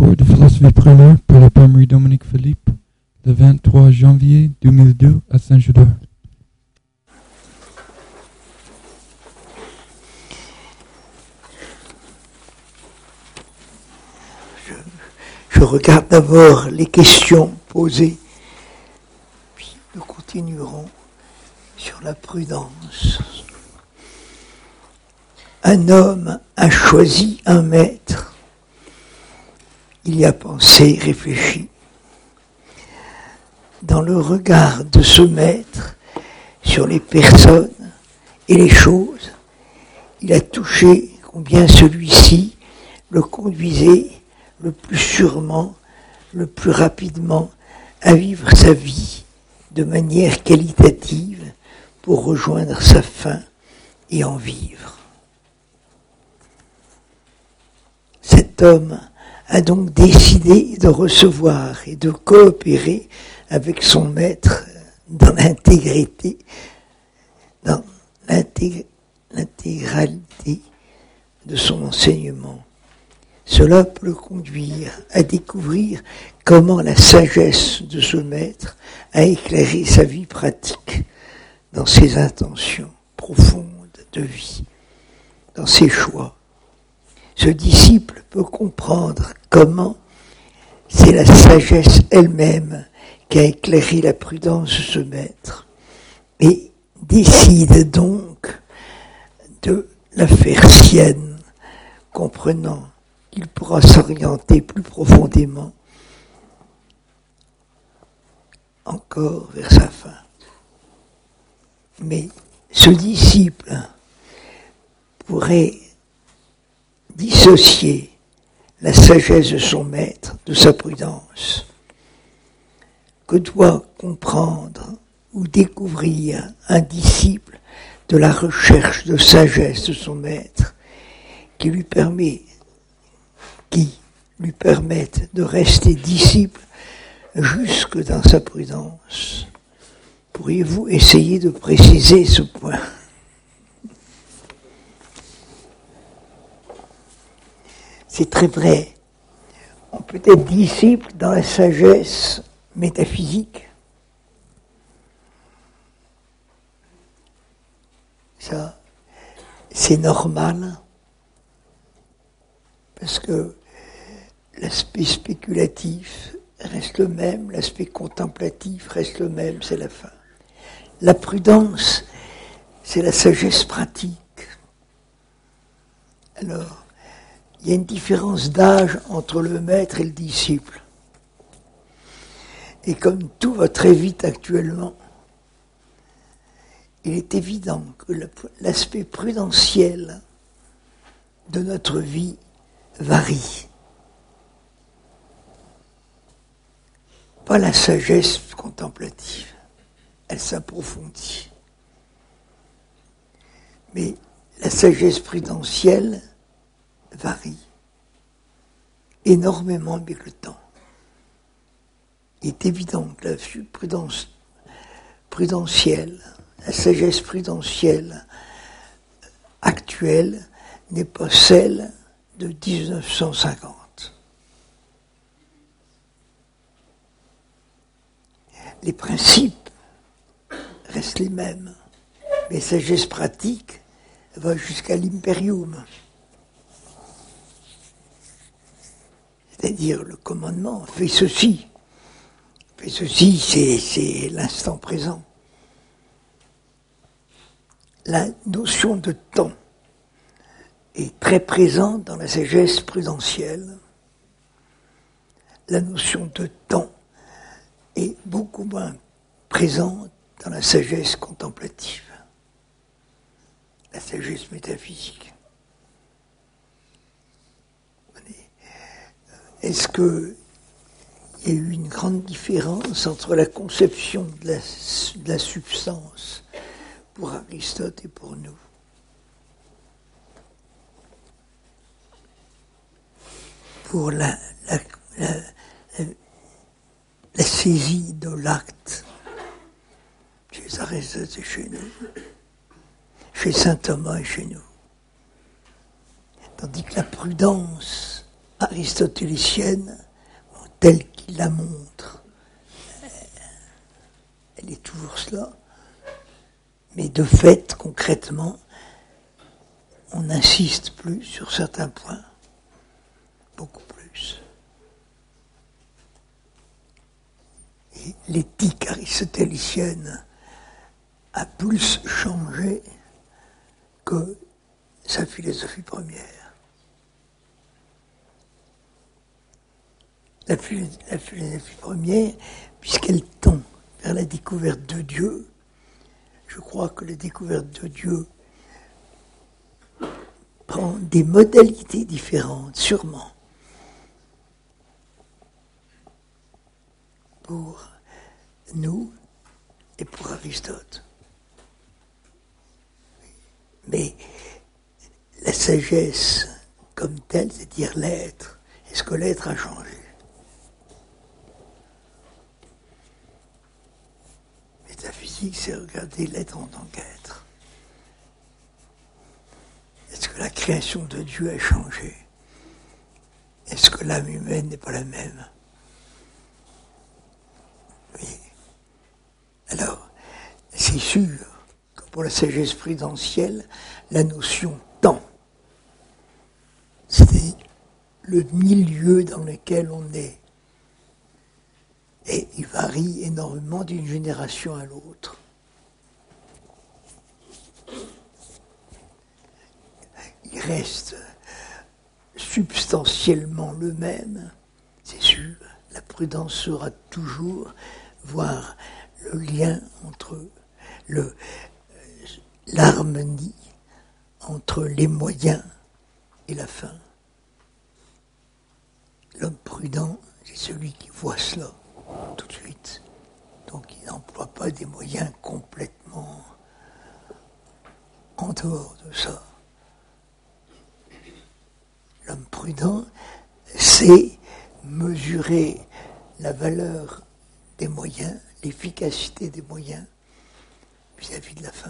Cours de philosophie primaire par le Père Marie-Dominique Philippe, le 23 janvier 2002 à Saint-Jeudeur. Je regarde d'abord les questions posées, puis nous continuerons sur la prudence. Un homme a choisi un maître. Il y a pensé, réfléchi. Dans le regard de ce maître sur les personnes et les choses, il a touché combien celui-ci le conduisait le plus sûrement, le plus rapidement à vivre sa vie de manière qualitative pour rejoindre sa fin et en vivre. Cet homme a donc décidé de recevoir et de coopérer avec son maître dans l'intégralité, dans l'intégralité de son enseignement. Cela peut le conduire à découvrir comment la sagesse de ce maître a éclairé sa vie pratique dans ses intentions profondes de vie, dans ses choix. Ce disciple peut comprendre comment c'est la sagesse elle-même qui a éclairé la prudence de ce maître et décide donc de la faire sienne, comprenant qu'il pourra s'orienter plus profondément encore vers sa fin. Mais ce disciple pourrait dissocier la sagesse de son maître de sa prudence. Que doit comprendre ou découvrir un disciple de la recherche de sagesse de son maître qui lui permettent de rester disciple jusque dans sa prudence. Pourriez-vous essayer de préciser ce point ? C'est très vrai. On peut être disciple dans la sagesse métaphysique. Ça, c'est normal. Parce que l'aspect spéculatif reste le même, l'aspect contemplatif reste le même, c'est la fin. La prudence, c'est la sagesse pratique. Alors, il y a une différence d'âge entre le maître et le disciple. Et comme tout va très vite actuellement, il est évident que l'aspect prudentiel de notre vie varie. Pas la sagesse contemplative, elle s'approfondit. Mais la sagesse prudentielle varie énormément avec le temps. Il est évident que la prudence prudentielle, la sagesse prudentielle actuelle n'est pas celle de 1950. Les principes restent les mêmes, mais la sagesse pratique va jusqu'à l'imperium. C'est-à-dire le commandement, fais ceci. Fais ceci, c'est l'instant présent. La notion de temps est très présente dans la sagesse prudentielle. La notion de temps est beaucoup moins présente dans la sagesse contemplative, la sagesse métaphysique. Est-ce qu'il y a eu une grande différence entre la conception de la substance pour Aristote et pour nous ? Pour la saisie de l'acte chez Aristote et chez nous, chez saint Thomas et chez nous. Tandis que la prudence aristotélicienne, telle qu'il la montre, elle est toujours cela. Mais de fait, concrètement, on n'insiste plus sur certains points, beaucoup plus. Et l'éthique aristotélicienne a plus changé que sa philosophie première. La philosophie première, puisqu'elle tend vers la découverte de Dieu, je crois que la découverte de Dieu prend des modalités différentes, sûrement, pour nous et pour Aristote. Mais la sagesse comme telle, c'est-à-dire l'être, est-ce que l'être a changé? Métaphysique, c'est regarder l'être en tant qu'être. Est-ce que la création de Dieu a changé? Est-ce que l'âme humaine n'est pas la même? Oui. Alors, c'est sûr que pour la sagesse prudentielle, la notion temps, c'est le milieu dans lequel on est. Et il varie énormément d'une génération à l'autre. Il reste substantiellement le même, c'est sûr. La prudence sera toujours voir le lien entre l'harmonie entre les moyens et la fin. L'homme prudent, c'est celui qui voit cela tout de suite. Donc il n'emploie pas des moyens complètement en dehors de ça. L'homme prudent sait mesurer la valeur des moyens, l'efficacité des moyens vis-à-vis de la fin.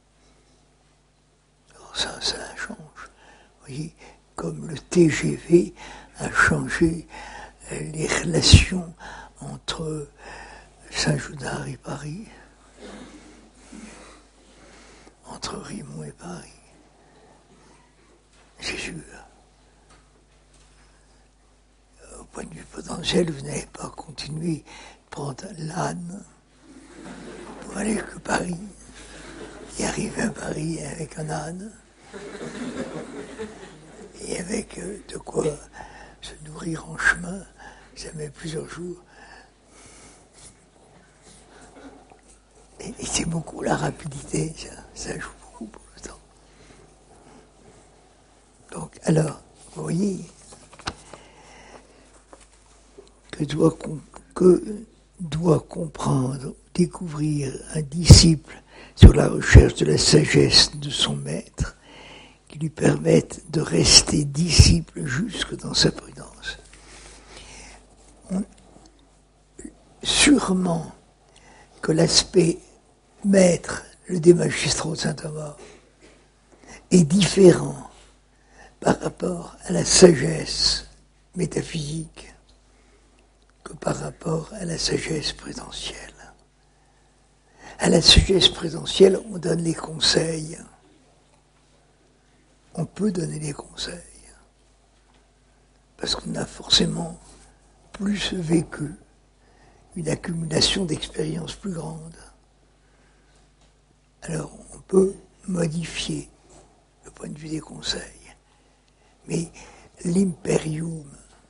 Alors ça change. Vous voyez, comme le TGV a changé les relations entre Saint-Joudard et Paris, entre Rimont et Paris. C'est sûr. Au point de vue potentiel, vous n'avez pas continué de prendre l'âne pour aller jusqu'à Paris et arriver à Paris avec un âne et avec de quoi se nourrir en chemin. Ça met plusieurs jours. Et c'est beaucoup la rapidité, ça joue beaucoup pour le temps. Donc, alors, vous voyez que doit comprendre, découvrir un disciple sur la recherche de la sagesse de son maître, qui lui permette de rester disciple jusque dans sa prudence. Sûrement que l'aspect maître, le De Magistro de saint Thomas, est différent par rapport à la sagesse métaphysique que par rapport à la sagesse prudentielle. À la sagesse prudentielle, on donne les conseils. On peut donner des conseils. Parce qu'on a forcément plus vécu, une accumulation d'expériences plus grande. Alors, on peut modifier le point de vue des conseils. Mais l'imperium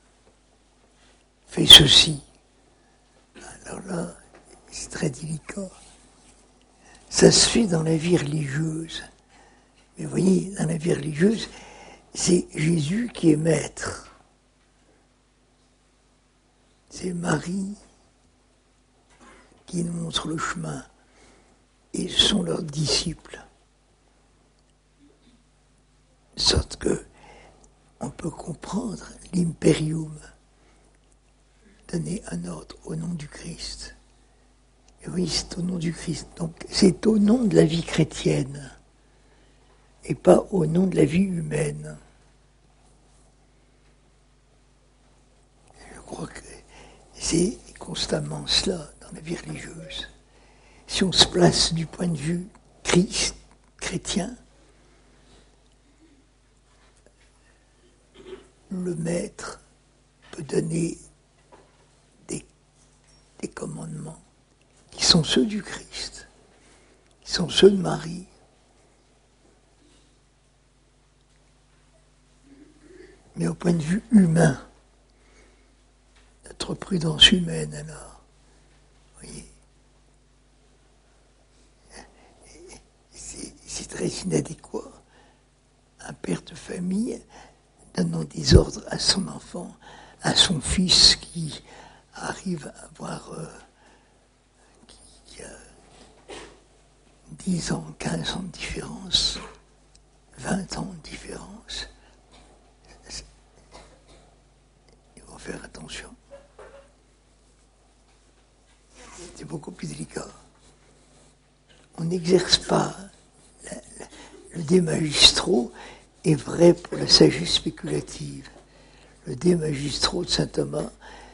fait ceci. Alors là, c'est très délicat. Ça se fait dans la vie religieuse. Mais vous voyez, dans la vie religieuse, c'est Jésus qui est maître. C'est Marie qui nous montre le chemin. Et ce sont leurs disciples. De sorte que on peut comprendre l'imperium, donner un ordre au nom du Christ. Et oui, c'est au nom du Christ. Donc c'est au nom de la vie chrétienne et pas au nom de la vie humaine. crois que c'est constamment cela dans la vie religieuse. Si on se place du point de vue chrétien, le maître peut donner des commandements qui sont ceux du Christ, qui sont ceux de Marie. Mais au point de vue humain, notre prudence humaine alors, voyez, c'est très inadéquat. Un père de famille donnant des ordres à son enfant, à son fils qui arrive à avoir qui a 10 ans, 15 ans de différence, 20 ans de différence. Il faut faire attention. C'est beaucoup plus délicat. On n'exerce pas le de magistro est vrai pour la sagesse spéculative. Le de magistro de saint Thomas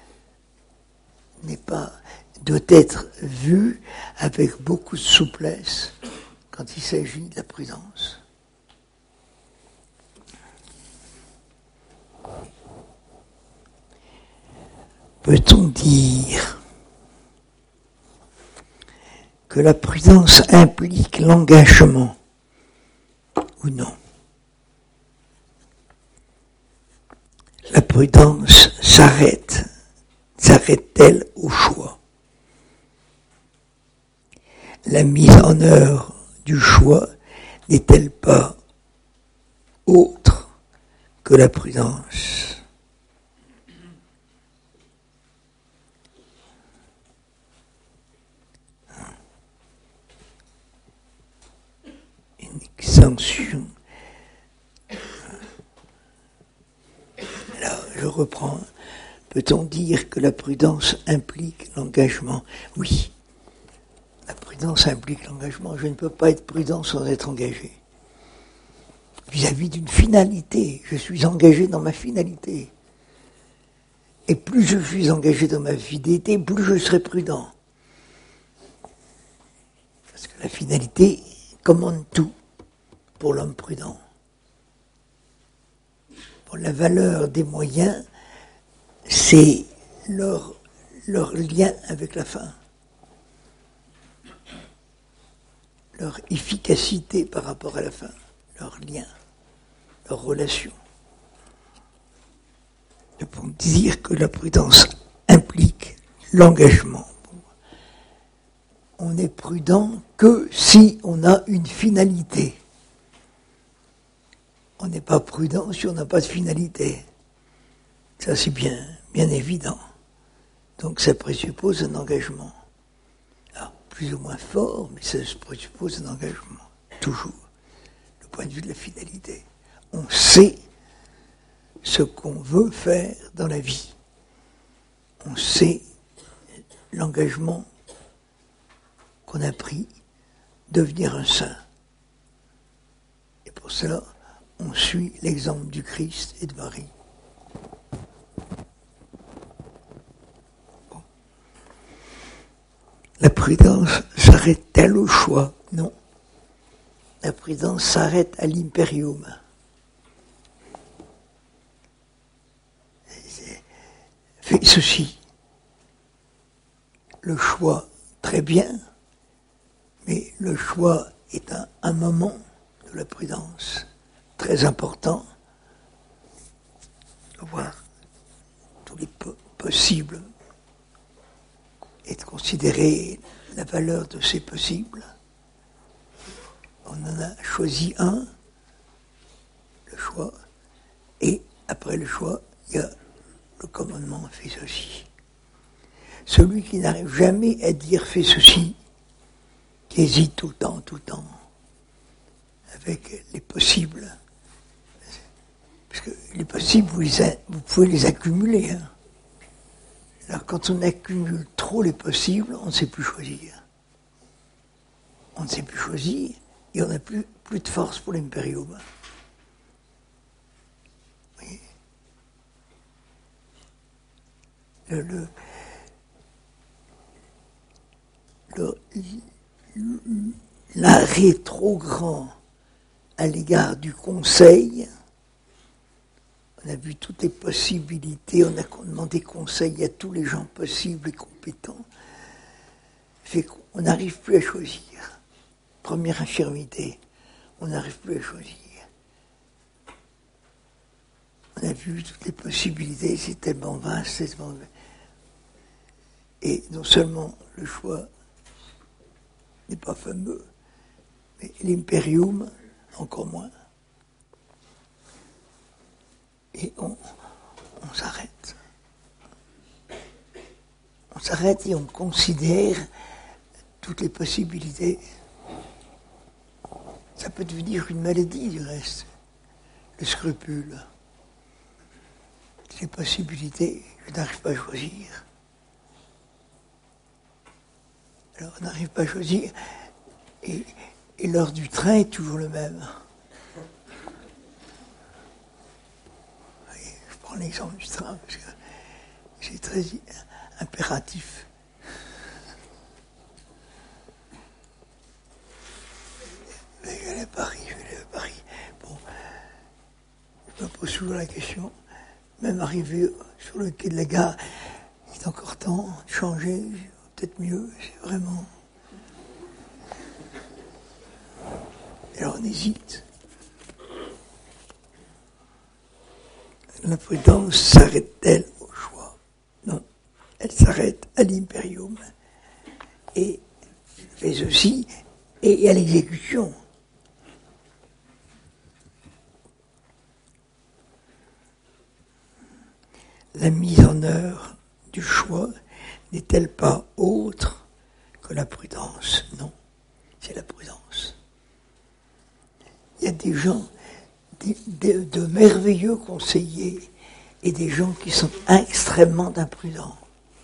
doit être vu avec beaucoup de souplesse quand il s'agit de la prudence. Peut-on dire que la prudence implique l'engagement ou non? La prudence s'arrête-t-elle au choix? La mise en œuvre du choix n'est-elle pas autre que la prudence? Une extension. Alors, je reprends. Peut-on dire que la prudence implique l'engagement? Oui. La prudence implique l'engagement. Je ne peux pas être prudent sans être engagé. Vis-à-vis d'une finalité, je suis engagé dans ma finalité. Et plus je suis engagé dans ma finalité, plus je serai prudent. Parce que la finalité commande tout pour l'homme prudent. Pour la valeur des moyens, c'est leur lien avec la fin. Leur efficacité par rapport à la fin, leur lien, leur relation. Et pour dire que la prudence implique l'engagement. On n'est prudent que si on a une finalité. On n'est pas prudent si on n'a pas de finalité. Ça, c'est bien évident. Donc ça présuppose un engagement. Alors, plus ou moins fort, mais ça présuppose un engagement. Toujours. Le point de vue de la finalité. On sait ce qu'on veut faire dans la vie. On sait l'engagement qu'on a pris, devenir un saint. Et pour cela, on suit l'exemple du Christ et de Marie. Bon. La prudence s'arrête-t-elle au choix? Non. La prudence s'arrête à l'imperium. Fais ceci. Le choix, très bien, mais le choix est un moment de la prudence très important. Voir tous les possibles et de considérer la valeur de ces possibles. On en a choisi un, le choix, et après le choix, il y a le commandement, fais ceci. Celui qui n'arrive jamais à dire fais ceci, qui hésite tout le temps, avec les possibles. Parce que les possibles, vous pouvez les accumuler. Hein. Alors quand on accumule trop les possibles, on ne sait plus choisir. On ne sait plus choisir et on n'a plus de force pour l'impérium. l'arrêt trop grand à l'égard du conseil. On a vu toutes les possibilités, on a demandé conseil à tous les gens possibles et compétents. Fait qu'on n'arrive plus à choisir. Première infirmité, on n'arrive plus à choisir. On a vu toutes les possibilités, c'est tellement vaste, c'est tellement... Et non seulement le choix n'est pas fameux, mais l'impérium, encore moins. Et on s'arrête. On s'arrête et on considère toutes les possibilités. Ça peut devenir une maladie, du reste, le scrupule. Les possibilités, je n'arrive pas à choisir. Alors on n'arrive pas à choisir, et l'heure du train est toujours le même. Je prends l'exemple du train, parce que c'est très impératif. Je vais aller à Paris. Bon, je me pose toujours la question, même arrivé sur le quai de la gare, il est encore temps de changer, peut-être mieux, c'est vraiment... Alors on hésite. La prudence s'arrête-t-elle au choix? Non, elle s'arrête à l'impérium et fait aussi et à l'exécution. La mise en œuvre du choix n'est-elle pas autre que la prudence? Non, c'est la prudence. Il y a des gens, de merveilleux conseillers et des gens qui sont extrêmement imprudents.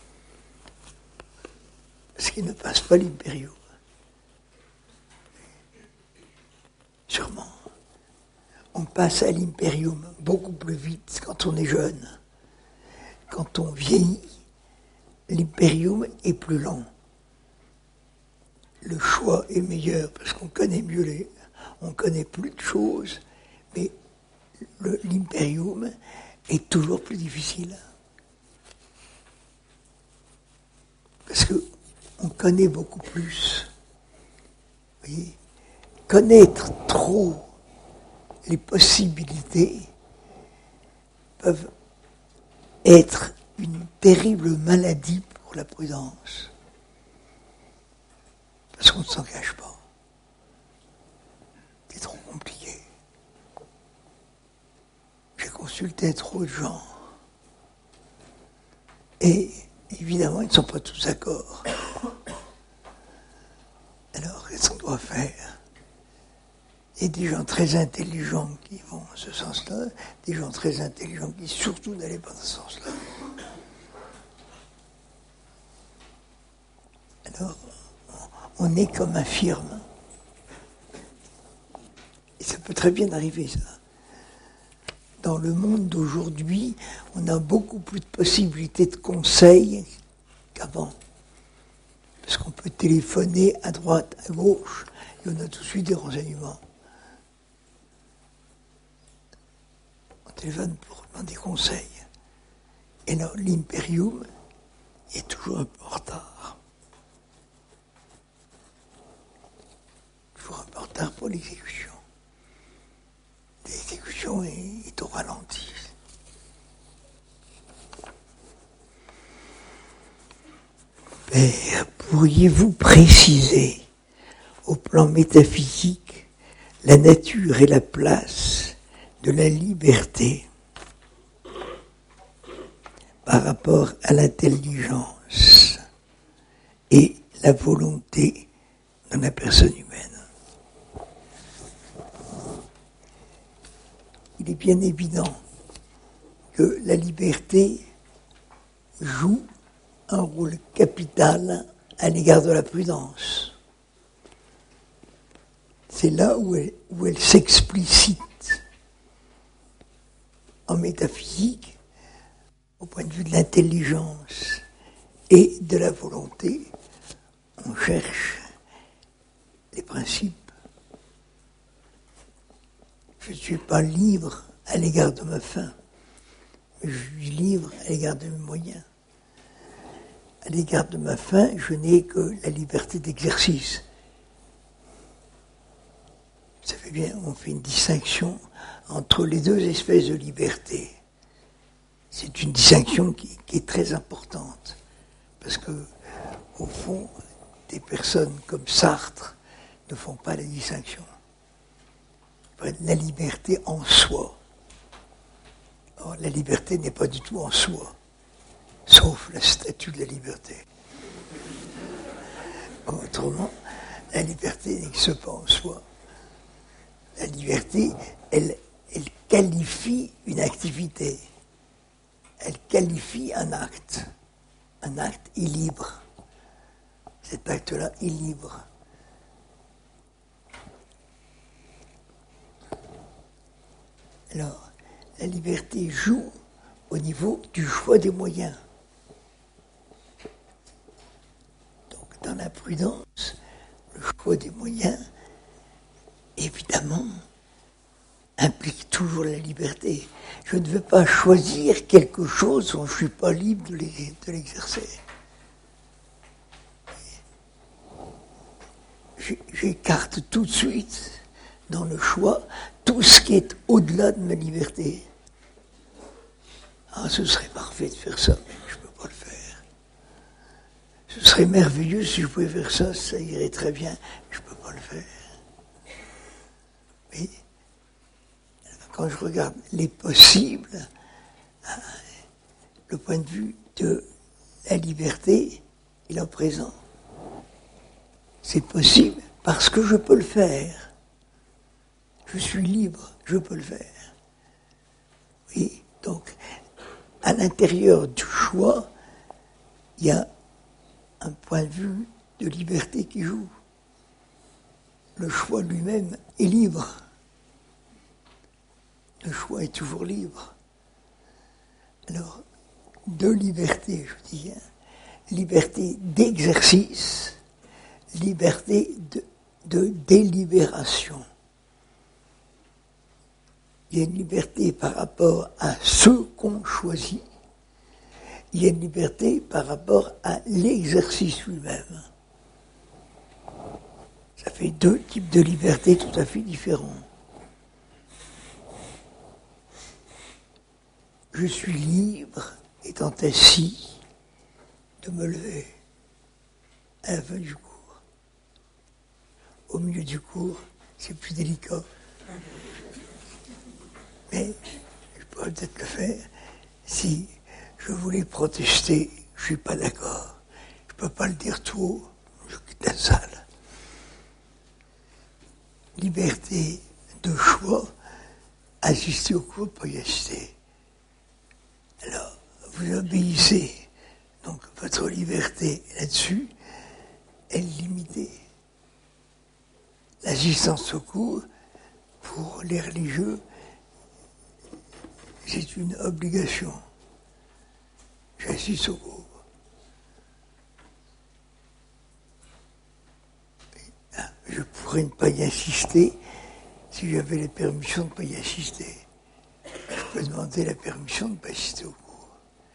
Parce qu'ils ne passent pas l'impérium. Sûrement. On passe à l'impérium beaucoup plus vite quand on est jeune. Quand on vieillit, l'impérium est plus lent. Le choix est meilleur parce qu'on connaît mieux on connaît plus de choses, mais l'impérium est toujours plus difficile. Parce qu'on connaît beaucoup plus. Vous voyez, connaître trop les possibilités peuvent être une terrible maladie pour la prudence. Parce qu'on ne s'engage pas. C'est trop compliqué. J'ai consulté trop de gens. Et évidemment, ils ne sont pas tous d'accord. Alors, qu'est-ce qu'on doit faire? Il y a des gens très intelligents qui vont en ce sens-là, des gens très intelligents qui surtout n'allaient pas dans ce sens-là. Alors, on est comme infirme. Et ça peut très bien arriver, ça. Dans le monde d'aujourd'hui, on a beaucoup plus de possibilités de conseils qu'avant. Parce qu'on peut téléphoner à droite, à gauche, et on a tout de suite des renseignements. On téléphone pour demander conseils. Et là, l'impérium est toujours un peu en retard. Toujours un peu en retard pour l'exécution. L'exécution est au ralenti. Père, pourriez-vous préciser, au plan métaphysique, la nature et la place de la liberté par rapport à l'intelligence et la volonté dans la personne humaine? Il est bien évident que la liberté joue un rôle capital à l'égard de la prudence. C'est là où elle s'explicite. En métaphysique, au point de vue de l'intelligence et de la volonté, on cherche les principes. Je ne suis pas libre à l'égard de ma faim, mais je suis libre à l'égard de mes moyens. À l'égard de ma faim, je n'ai que la liberté d'exercice. Vous savez bien, on fait une distinction entre les deux espèces de liberté. C'est une distinction qui est très importante, parce que, au fond, des personnes comme Sartre ne font pas la distinction. La liberté en soi. Or, la liberté n'est pas du tout en soi, sauf la statue de la liberté. Autrement, la liberté n'existe pas en soi. La liberté, elle qualifie une activité. Elle qualifie un acte. Un acte est libre. Cet acte-là est libre. Alors, la liberté joue au niveau du choix des moyens. Donc, dans la prudence, le choix des moyens, évidemment, implique toujours la liberté. Je ne veux pas choisir quelque chose dont je ne suis pas libre de l'exercer. J'écarte tout de suite, dans le choix, tout ce qui est au-delà de ma liberté. Ah, ce serait parfait de faire ça, mais je ne peux pas le faire. Ce serait merveilleux si je pouvais faire ça, ça irait très bien, mais je ne peux pas le faire. Mais quand je regarde les possibles, le point de vue de la liberté, il est présent. C'est possible parce que je peux le faire. Je suis libre, je peux le faire. Oui, donc, à l'intérieur du choix, il y a un point de vue de liberté qui joue. Le choix lui-même est libre. Le choix est toujours libre. Alors, deux libertés, je dis, liberté d'exercice, liberté de délibération. Il y a une liberté par rapport à ce qu'on choisit. Il y a une liberté par rapport à l'exercice lui-même. Ça fait deux types de liberté tout à fait différents. Je suis libre, étant assis, de me lever à la fin du cours. Au milieu du cours, c'est plus délicat. Mais je pourrais peut-être le faire si je voulais protester, je ne suis pas d'accord. Je ne peux pas le dire tout haut, je quitte la salle. Liberté de choix, assister au cours, pas y assister. Alors, vous obéissez. Donc, votre liberté là-dessus, elle est limitée. L'assistance au cours, pour les religieux, c'est une obligation. J'assiste au cours. Je pourrais ne pas y assister si j'avais la permission de ne pas y assister. Je peux demander la permission de ne pas assister au cours.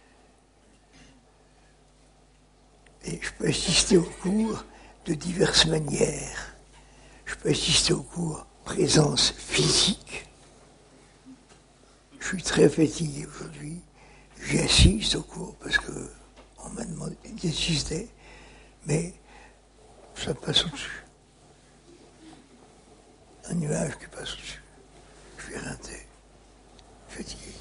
Et je peux assister au cours de diverses manières. Je peux assister au cours présence physique. Je suis très fatigué aujourd'hui. J'y assiste au cours parce qu'on m'a demandé d'y assister, mais ça passe au-dessus. Un nuage qui passe au-dessus. Je suis éreinté, fatigué.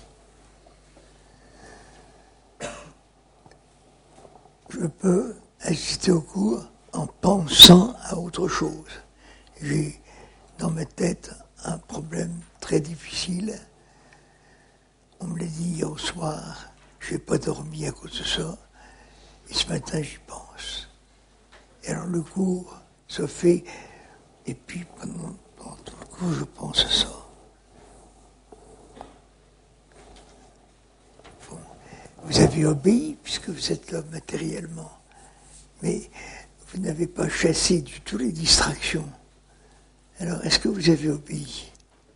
Je peux assister au cours en pensant à autre chose. J'ai dans ma tête un problème très difficile. On me l'a dit hier au soir, je n'ai pas dormi à cause de ça. Et ce matin, j'y pense. Et alors le cours se fait, et puis pendant tout le cours, je pense à ça. Bon. Vous avez obéi, puisque vous êtes là matériellement. Mais vous n'avez pas chassé du tout les distractions. Alors, est-ce que vous avez obéi?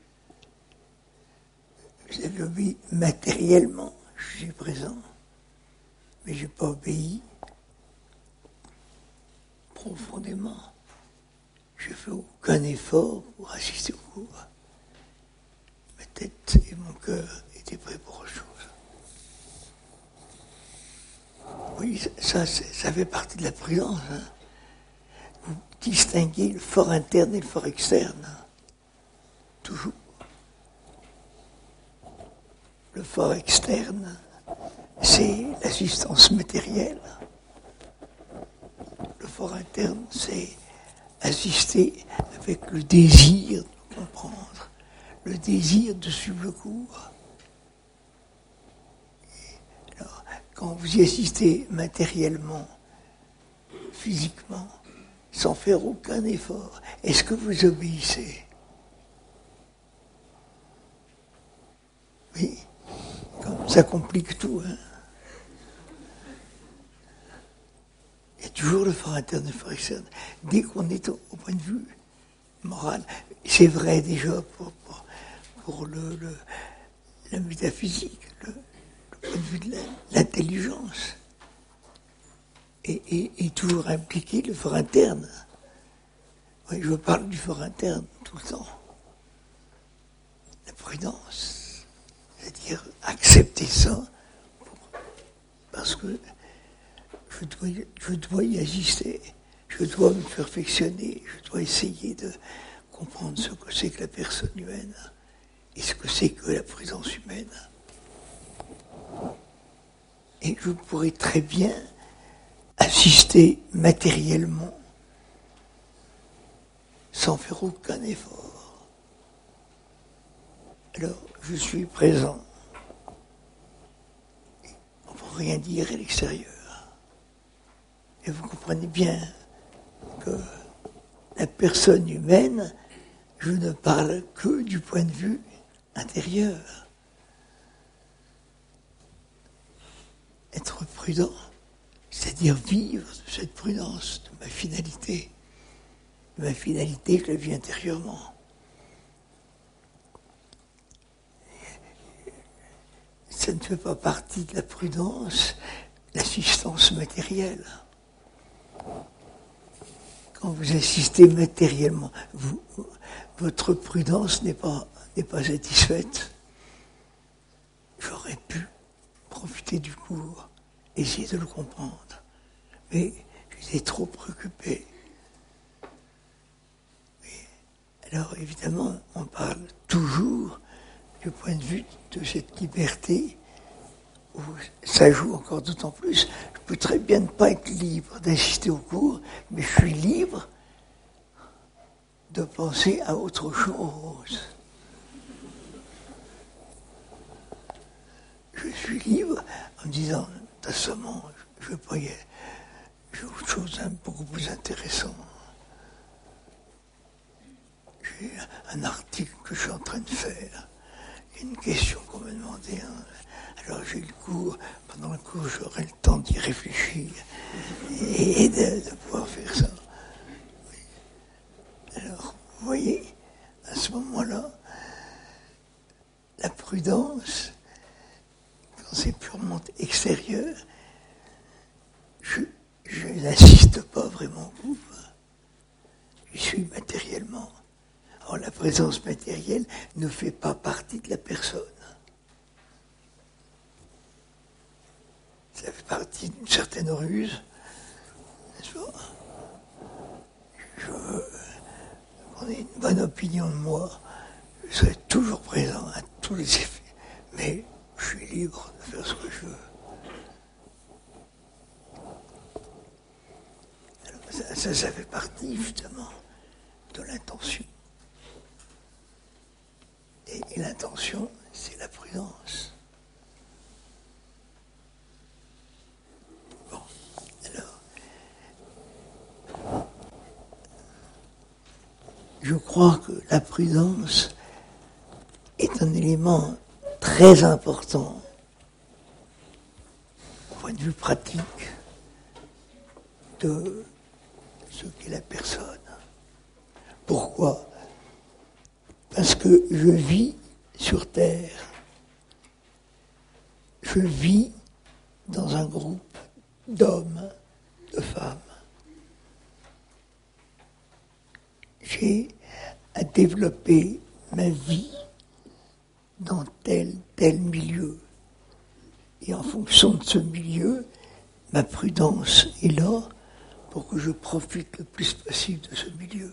Vous avez obéi matériellement, je suis présent, mais je n'ai pas obéi profondément. Je ne fais aucun effort pour assister au cours. Ma tête et mon cœur étaient prêts pour autre chose. Oui, ça fait partie de la prudence. Hein. Vous distinguez le fort interne et le fort externe. Toujours. Le fort externe, c'est l'assistance matérielle. Le fort interne, c'est assister avec le désir de comprendre, le désir de suivre le cours. Alors, quand vous y assistez matériellement, physiquement, sans faire aucun effort, est-ce que vous obéissez? Oui, comme ça complique tout. Hein. Il y a toujours le fort interne et le fort externe. Dès qu'on est au point de vue moral, c'est vrai déjà pour la métaphysique, le point de vue de l'intelligence. Et toujours impliqué le fort interne. Oui, je parle du fort interne tout le temps. La prudence, c'est-à-dire accepter ça, parce que je dois y assister, je dois me perfectionner, je dois essayer de comprendre ce que c'est que la personne humaine et ce que c'est que la prudence humaine. Et je pourrais très bien assister matériellement sans faire aucun effort. Alors, je suis présent. On ne peut rien dire à l'extérieur. Et vous comprenez bien que la personne humaine, je ne parle que du point de vue intérieur. Être prudent, c'est-à-dire vivre de cette prudence, de ma finalité. Ma finalité, je la vis intérieurement. Ça ne fait pas partie de la prudence, l'assistance matérielle. Quand vous assistez matériellement, votre prudence n'est pas satisfaite. J'aurais pu profiter du cours, essayer de le comprendre. Mais j'étais trop préoccupé. Alors évidemment, on parle toujours du point de vue de cette liberté, où ça joue encore d'autant plus. Je peux très bien ne pas être libre d'assister au cours, mais je suis libre de penser à autre chose. Je suis libre en me disant, tacement, je ne veux pas y aller. J'ai autre chose beaucoup plus intéressant. J'ai un article que je suis en train de faire. Il y a une question qu'on m'a demandé. Alors j'ai le cours. Pendant le cours, j'aurai le temps d'y réfléchir et de pouvoir faire ça. Alors, vous voyez, à ce moment-là, la prudence, quand c'est purement extérieur, je n'assiste pas vraiment au cours. Je suis matériellement. Or, la présence matérielle ne fait pas partie de la personne. Ça fait partie d'une certaine ruse, n'est-ce pas? On a une bonne opinion de moi, je serai toujours présent à tous les effets, mais je suis libre de faire ce que je veux. Alors, ça fait partie justement de l'intention. Et l'intention, c'est la prudence. Bon, alors, je crois que la prudence est un élément très important point de vue pratique de ce qu'est la personne. Pourquoi ? Parce que je vis sur Terre. Je vis dans un groupe d'hommes, de femmes. J'ai à développer ma vie dans tel milieu. Et en fonction de ce milieu, ma prudence est là pour que je profite le plus possible de ce milieu.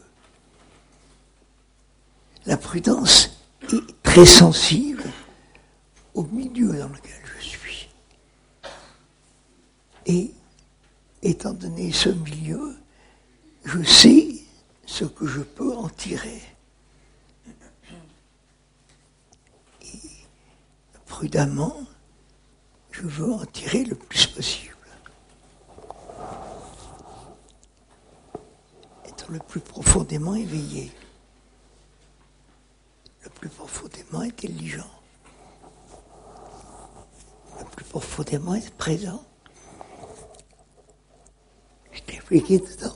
La prudence est très sensible au milieu dans lequel je suis. Et étant donné ce milieu, je sais ce que je peux en tirer. Et prudemment, je veux en tirer le plus possible. Être le plus profondément éveillé, le plus profondément intelligent, le plus profondément être présent. Je t'ai expliqué dedans.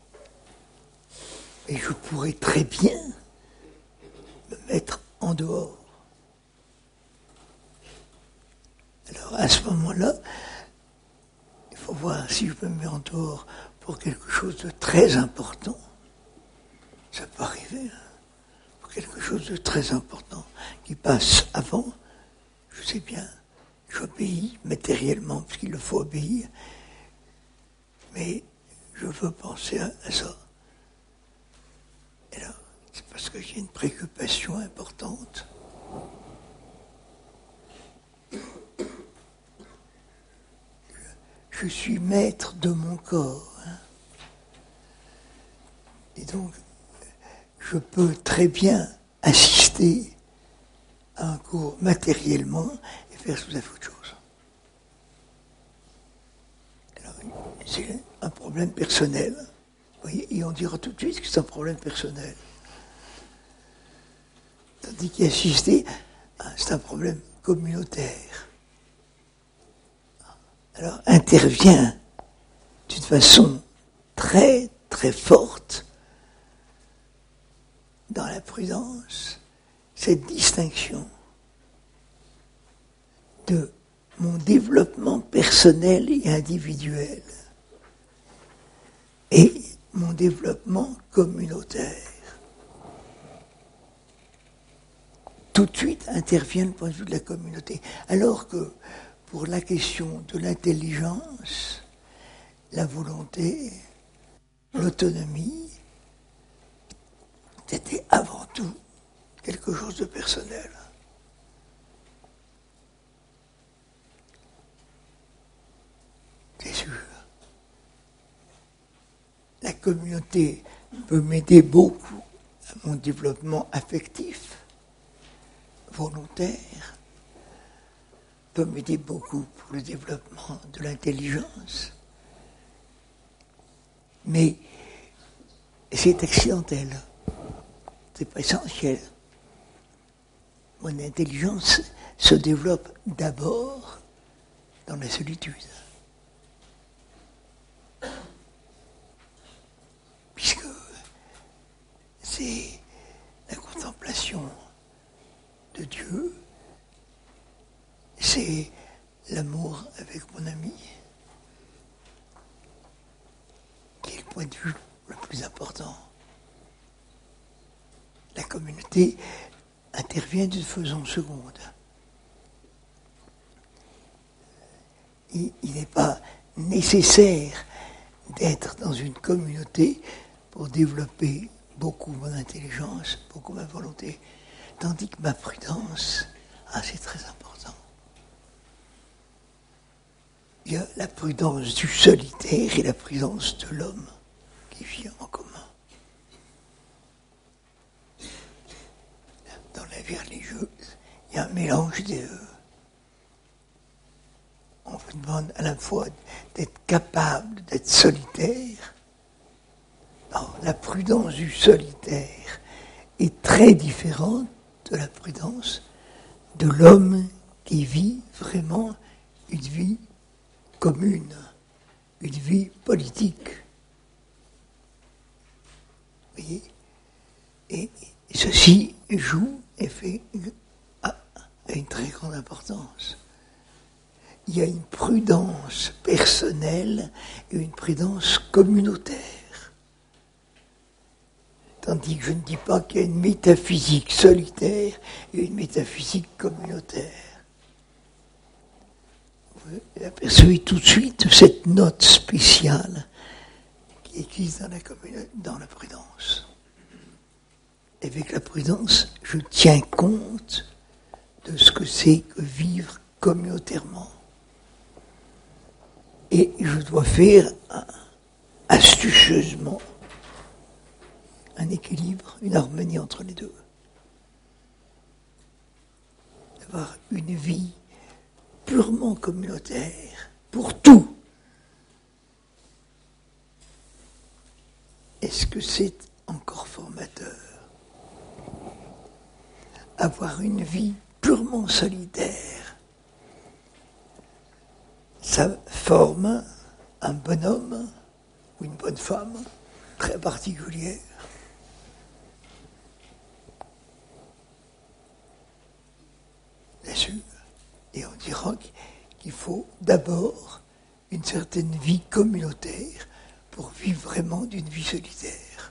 Et je pourrais très bien me mettre en dehors. Alors à ce moment-là, il faut voir si je me mets en dehors pour quelque chose de très important. Ça peut arriver, hein, pour quelque chose de très important qui passe avant. Je sais bien, j'obéis matériellement parce qu'il le faut obéir, mais je veux penser à ça. Et là, c'est parce que j'ai une préoccupation importante. Je suis maître de mon corps. Hein. Et donc, je peux très bien assister à un cours matériellement et faire tout à fait autre chose. Alors, c'est un problème personnel. Vous voyez, et on dira tout de suite que c'est un problème personnel. Tandis qu'assister, c'est un problème communautaire. Alors intervient d'une façon très très forte dans la prudence cette distinction de mon développement personnel et individuel et mon développement communautaire. Tout de suite intervient le point de vue de la communauté, alors que pour la question de l'intelligence, la volonté, l'autonomie, c'était avant tout quelque chose de personnel. C'est sûr. La communauté peut m'aider beaucoup à mon développement affectif, volontaire, peut m'aider beaucoup pour le développement de l'intelligence. Mais c'est accidentel. C'est pas essentiel. Mon intelligence se développe d'abord dans la solitude. Puisque c'est la contemplation de Dieu, c'est l'amour avec mon ami, qui est le point de vue le plus important. La communauté intervient d'une façon seconde. Il n'est pas nécessaire d'être dans une communauté pour développer beaucoup mon intelligence, beaucoup ma volonté, tandis que ma prudence, c'est très important. Il y a la prudence du solitaire et la prudence de l'homme qui vit en commun. Dans la vie religieuse, il y a un mélange des deux. On vous demande à la fois d'être capable d'être solitaire. Non, la prudence du solitaire est très différente de la prudence de l'homme qui vit vraiment une vie commune, une vie politique. Vous voyez ? Et ceci joue et a une très grande importance. Il y a une prudence personnelle et une prudence communautaire. Tandis que je ne dis pas qu'il y a une métaphysique solitaire et une métaphysique communautaire. Vous apercevez tout de suite cette note spéciale qui existe dans la prudence. Et avec la prudence, je tiens compte de ce que c'est que vivre communautairement. Et je dois faire astucieusement un équilibre, une harmonie entre les deux. D'avoir une vie purement communautaire pour tout. Est-ce que c'est encore formateur ? Avoir une vie purement solitaire, ça forme un bonhomme ou une bonne femme très particulière. Bien sûr. Et on dira qu'il faut d'abord une certaine vie communautaire pour vivre vraiment d'une vie solitaire.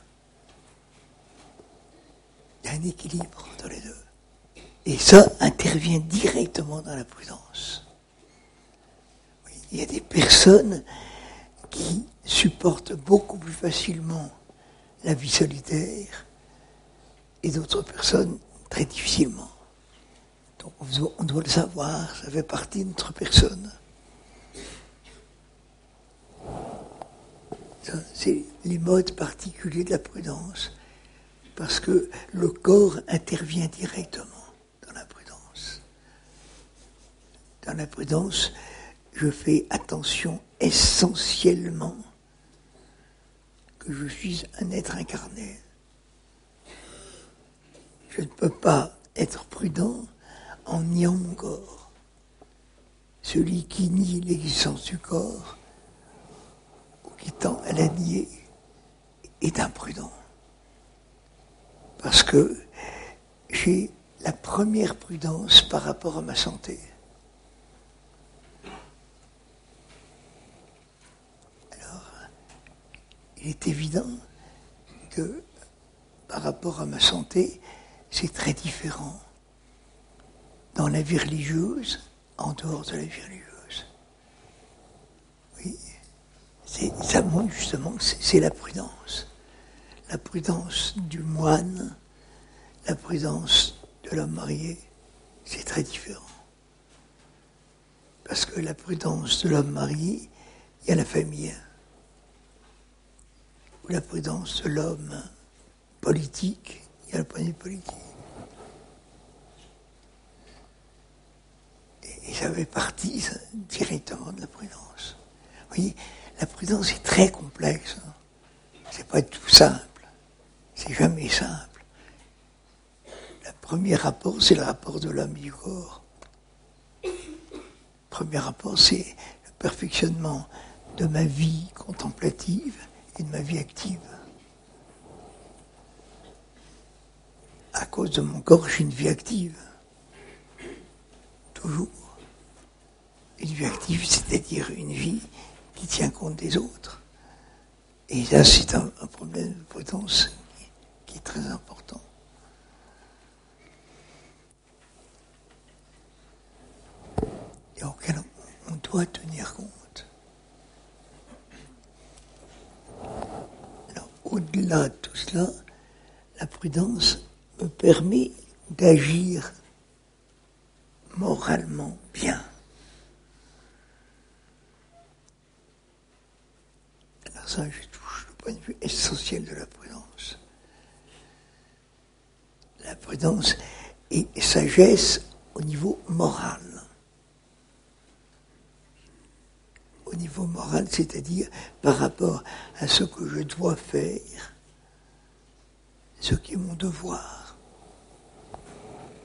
Il y a un équilibre entre les deux. Et ça intervient directement dans la prudence. Oui, il y a des personnes qui supportent beaucoup plus facilement la vie solitaire et d'autres personnes très difficilement. Donc on doit le savoir, ça fait partie de notre personne. Ça, c'est les modes particuliers de la prudence, parce que le corps intervient directement dans la prudence. Dans la prudence, je fais attention essentiellement que je suis un être incarné. Je ne peux pas être prudent en niant mon corps. Celui qui nie l'existence du corps, ou qui tend à la nier, est imprudent. Parce que j'ai la première prudence par rapport à ma santé. Alors, il est évident que par rapport à ma santé, c'est très différent dans la vie religieuse, en dehors de la vie religieuse. Oui, ça montre justement que c'est la prudence. La prudence du moine, la prudence de l'homme marié, c'est très différent. Parce que la prudence de l'homme marié, il y a la famille. Ou la prudence de l'homme politique, il y a le point de vue politique. Et ça fait partie directement de la prudence. Vous voyez, la prudence est très complexe. C'est pas tout simple. C'est jamais simple. Le premier rapport, c'est le rapport de l'homme et du corps. Le premier rapport, c'est le perfectionnement de ma vie contemplative et de ma vie active. À cause de mon corps, j'ai une vie active. Toujours. Une vie active, c'est-à-dire une vie qui tient compte des autres. Et là, c'est un problème de prudence qui est très important. Et auquel on doit tenir compte. Alors, au-delà de tout cela, la prudence me permet d'agir moralement bien. Alors ça, je touche le point de vue essentiel de la prudence. La prudence est sagesse au niveau moral. Au niveau moral, c'est-à-dire par rapport à ce que je dois faire, ce qui est mon devoir.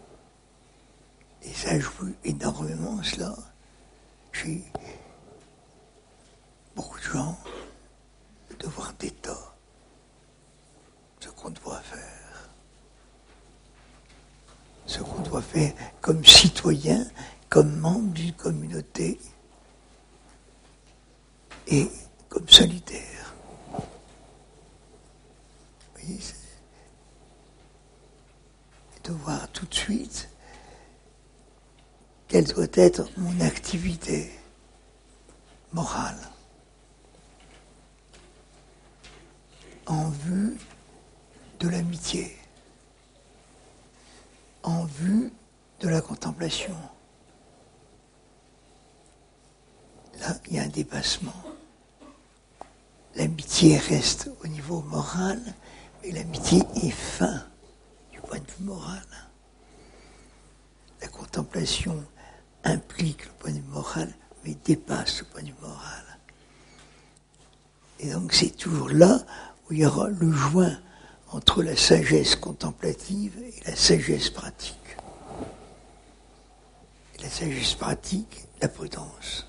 Et ça joue énormément cela. J'ai gens le devoir d'État, ce qu'on doit faire. Ce qu'on doit faire comme citoyen, comme membre d'une communauté et comme solidaire. Vous voyez, de voir tout de suite quelle doit être mon activité morale en vue de l'amitié, en vue de la contemplation. Là, il y a un dépassement. L'amitié reste au niveau moral, mais l'amitié est fin du point de vue moral. La contemplation implique le point de vue moral, mais dépasse le point de vue moral. Et donc c'est toujours là où il y aura le joint entre la sagesse contemplative et la sagesse pratique. Et la sagesse pratique, la prudence.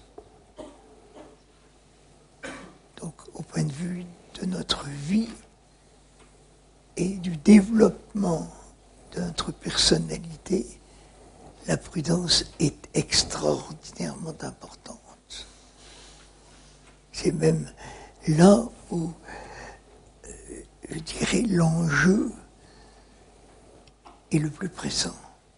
Donc au point de vue de notre vie et du développement de notre personnalité, la prudence est extraordinairement importante. C'est même là où, je dirais, l'enjeu est le plus pressant.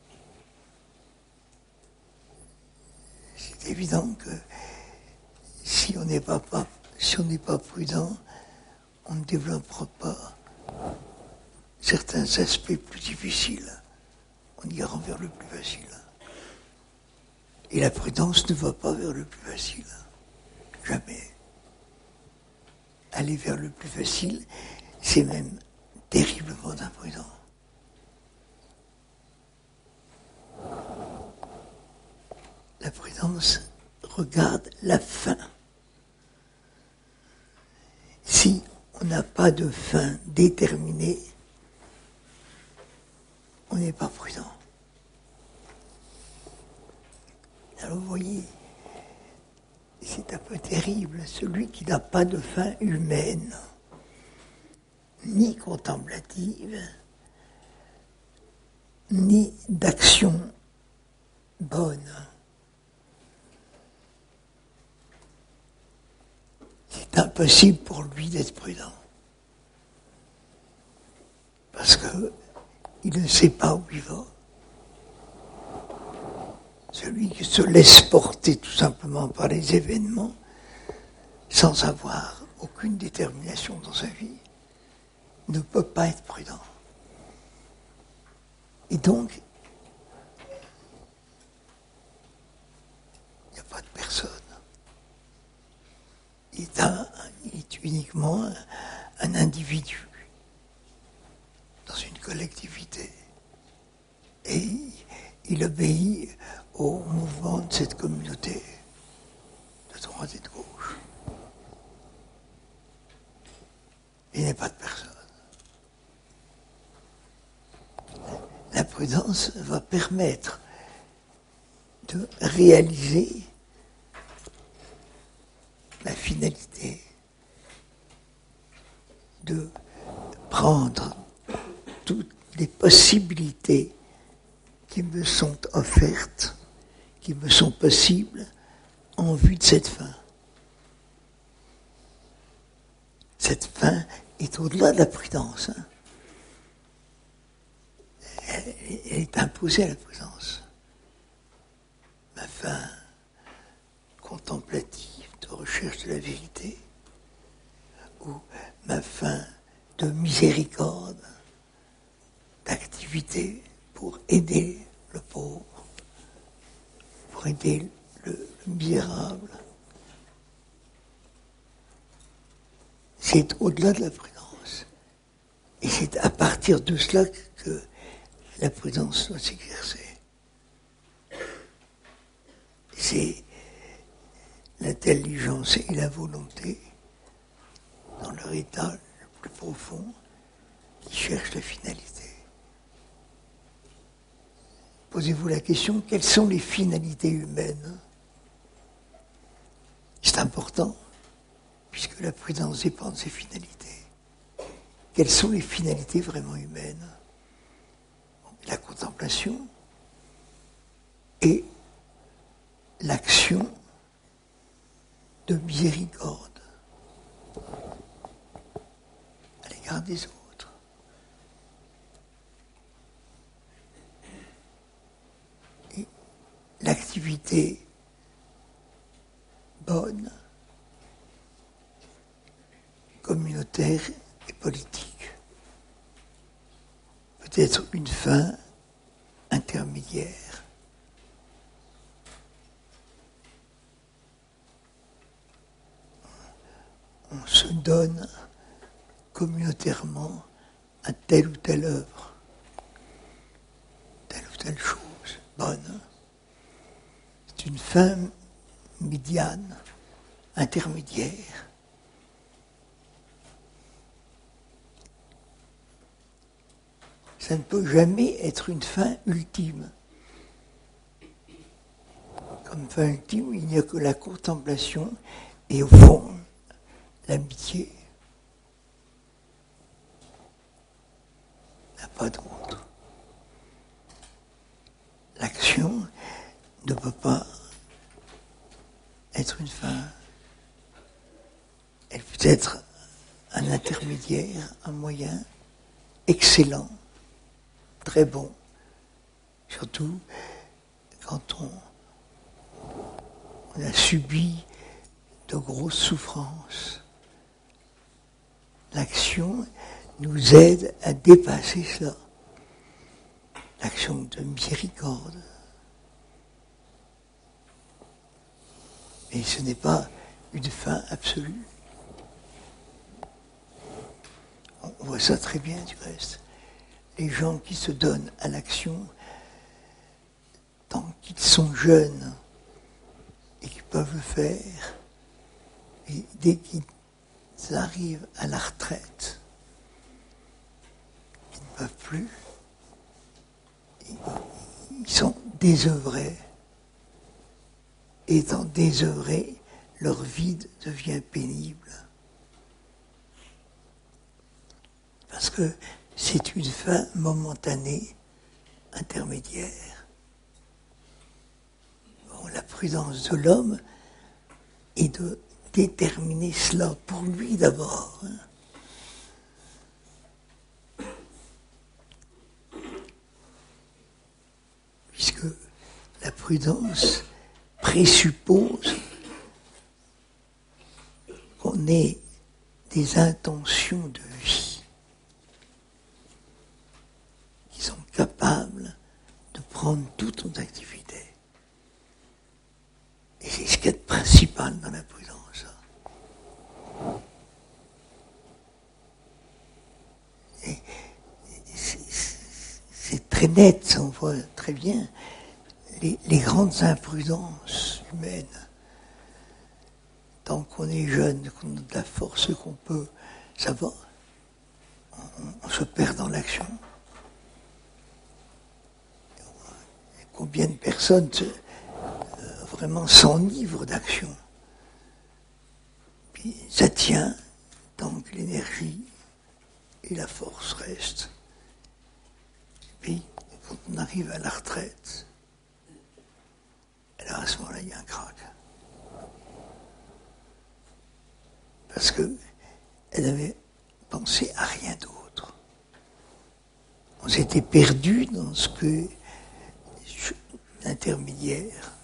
C'est évident que si on n'est pas prudent, on ne développera pas certains aspects plus difficiles. On ira vers le plus facile. Et la prudence ne va pas vers le plus facile. Jamais. Aller vers le plus facile, c'est même terriblement imprudent. La prudence regarde la fin. Si on n'a pas de fin déterminée, on n'est pas prudent. Alors vous voyez, c'est un peu terrible, celui qui n'a pas de fin humaine, ni contemplative, ni d'action bonne. C'est impossible pour lui d'être prudent. Parce qu'il ne sait pas où il va. Celui qui se laisse porter tout simplement par les événements, sans avoir aucune détermination dans sa vie, ne peut pas être prudent. Et donc, il n'y a pas de personne. Il est uniquement un individu dans une collectivité. Et il obéit au mouvement de cette communauté de droite et de gauche. Il n'est pas de personne. La prudence va permettre de réaliser la finalité, de prendre toutes les possibilités qui me sont offertes, qui me sont possibles en vue de cette fin. Cette fin est au-delà de la prudence. Elle est imposée à la prudence. Ma fin contemplative de recherche de la vérité, ou ma fin de miséricorde, d'activité pour aider le pauvre, pour aider le misérable. C'est au-delà de la prudence. Et c'est à partir de cela que la prudence doit s'exercer. C'est l'intelligence et la volonté, dans leur état le plus profond, qui cherchent la finalité. Posez-vous la question, quelles sont les finalités humaines ? C'est important, que la prudence dépend de ses finalités. Quelles sont les finalités vraiment humaines? La contemplation et l'action de miséricorde à l'égard des autres. Et l'activité bonne, communautaire et politique peut être une fin intermédiaire. On se donne communautairement à telle ou telle œuvre, telle ou telle chose bonne. C'est une fin médiane, intermédiaire. Ça ne peut jamais être une fin ultime. Comme fin ultime, il n'y a que la contemplation et au fond, l'amitié. Il n'y a pas d'autre. L'action ne peut pas être une fin. Elle peut être un intermédiaire, un moyen excellent, très bon, surtout quand on a subi de grosses souffrances. L'action nous aide à dépasser cela. L'action de miséricorde. Mais ce n'est pas une fin absolue. On voit ça très bien du reste. Les gens qui se donnent à l'action, tant qu'ils sont jeunes et qu'ils peuvent le faire, et dès qu'ils arrivent à la retraite, ils ne peuvent plus, ils sont désœuvrés. Étant désœuvrés, leur vie devient pénible. Parce que c'est une fin momentanée, intermédiaire. Bon, la prudence de l'homme est de déterminer cela pour lui d'abord. Puisque la prudence présuppose qu'on ait des intentions de vie qui sont capables de prendre toutes nos activités. Et c'est ce qu'il y a de principal dans la prudence. Et c'est très net, on voit très bien les grandes imprudences humaines. Tant qu'on est jeune, qu'on a de la force qu'on peut, ça va. On se perd dans l'action. Combien de personnes vraiment s'enivrent d'action? Puis ça tient tant que l'énergie et la force restent. Puis quand on arrive à la retraite, alors à ce moment-là, il y a un crack. Parce qu'elle avait pensé à rien d'autre. On s'était perdu dans ce que l'intermédiaire.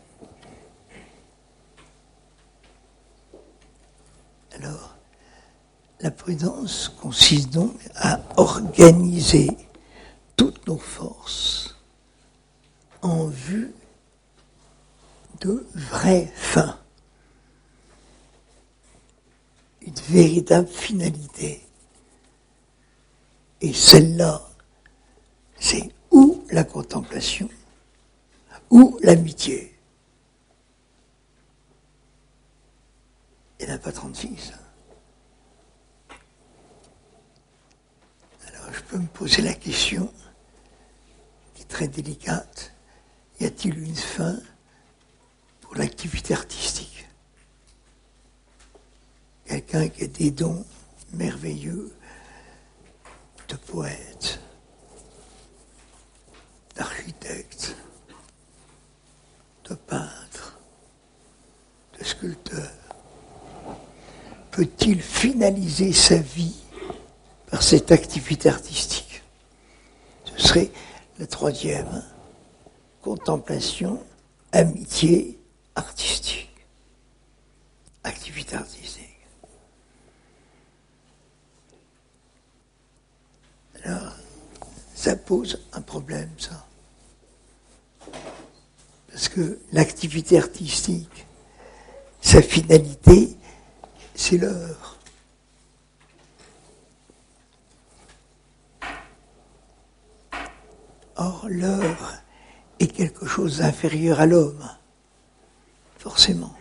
Alors, la prudence consiste donc à organiser toutes nos forces en vue de vraies fins. Une véritable finalité. Et celle-là, c'est ou la contemplation, ou l'amitié. Il n'y en a pas 36. Alors je peux me poser la question, qui est très délicate, y a-t-il une fin pour l'activité artistique? quelqu'un qui a des dons merveilleux de poète, d'architecte, de peintre, de sculpteur, peut-il finaliser sa vie par cette activité artistique? Ce serait la troisième, contemplation, amitié, artistique. Activité artistique. Alors, ça pose un problème, ça. Parce que l'activité artistique, sa finalité, c'est l'œuvre. Or, l'œuvre est quelque chose d'inférieur à l'homme, forcément,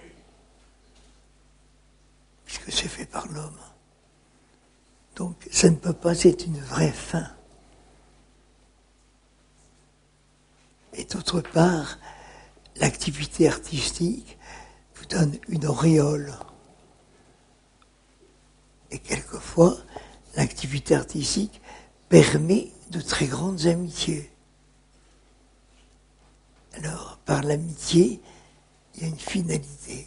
puisque c'est fait par l'homme. Donc, ça ne peut pas être une vraie fin. Et d'autre part, l'activité artistique vous donne une auréole. Et quelquefois, l'activité artistique permet de très grandes amitiés. Alors, par l'amitié, il y a une finalité.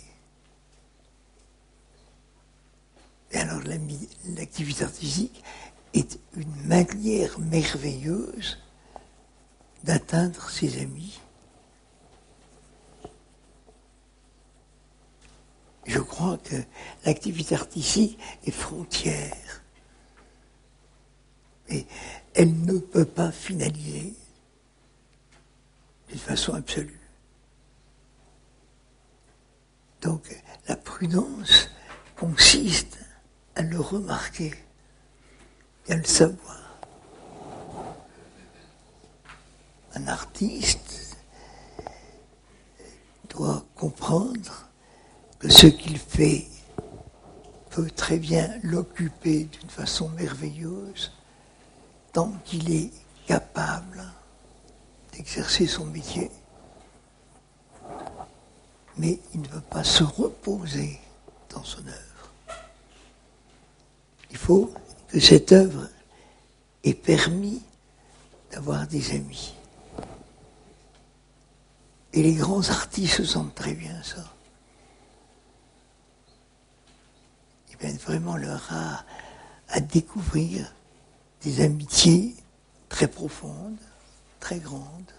Et alors, l'activité artistique est une manière merveilleuse d'atteindre ses amis. Je crois que l'activité artistique est frontière. Et elle ne peut pas finaliser de façon absolue. Donc, la prudence consiste à le remarquer et à le savoir. Un artiste doit comprendre que ce qu'il fait peut très bien l'occuper d'une façon merveilleuse tant qu'il est capable d'exercer son métier. Mais il ne veut pas se reposer dans son œuvre. Il faut que cette œuvre ait permis d'avoir des amis. Et les grands artistes sentent très bien ça. Ils viennent vraiment leur à découvrir des amitiés très profondes, très grandes.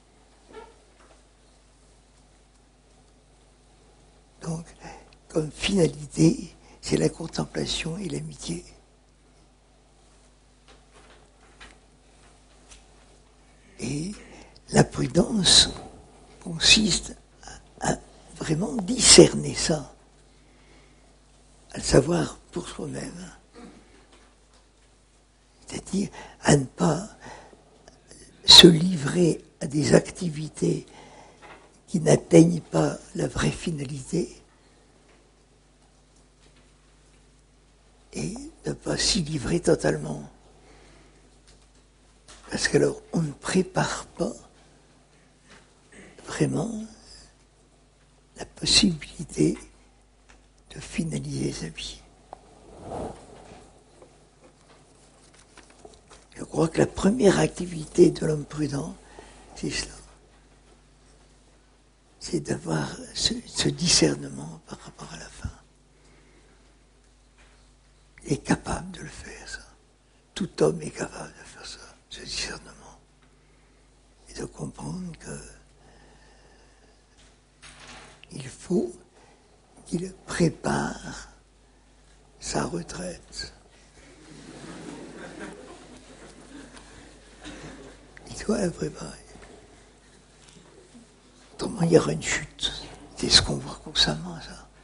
Donc, comme finalité, c'est la contemplation et l'amitié. Et la prudence consiste à vraiment discerner ça, à le savoir pour soi-même. C'est-à-dire à ne pas se livrer à des activités qui n'atteignent pas la vraie finalité et ne pas s'y livrer totalement. Parce qu'alors on ne prépare pas vraiment la possibilité de finaliser sa vie. Je crois que la première activité de l'homme prudent, c'est cela. C'est d'avoir ce discernement par rapport à la fin. Il est capable de le faire, ça. Tout homme est capable de faire ça, ce discernement. Et de comprendre que il faut qu'il prépare sa retraite. Il doit la préparer. Autrement, il y aura une chute. C'est ce qu'on voit constamment, ça.